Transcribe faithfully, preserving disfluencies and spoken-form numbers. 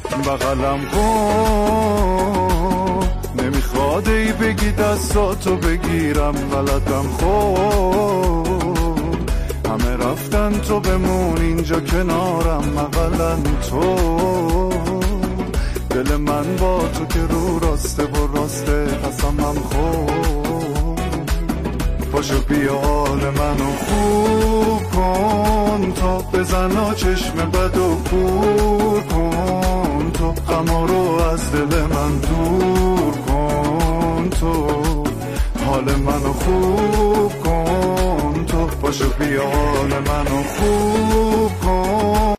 بغلم کن، نمیخواد ای بگی دستاتو بگیرم، بلدم خود همه رفتن تو بمون اینجا کنارم، بغلم تو دل من با تو که رو راسته و راسته قسمم خود. پاشو بیا حال منو خوب کن، تا بزنا چشم بد و کور کن، تو غما رو از دل من دور کن، تو حال منو خوب کن، تو پاشو بیا حال منو خوب کن.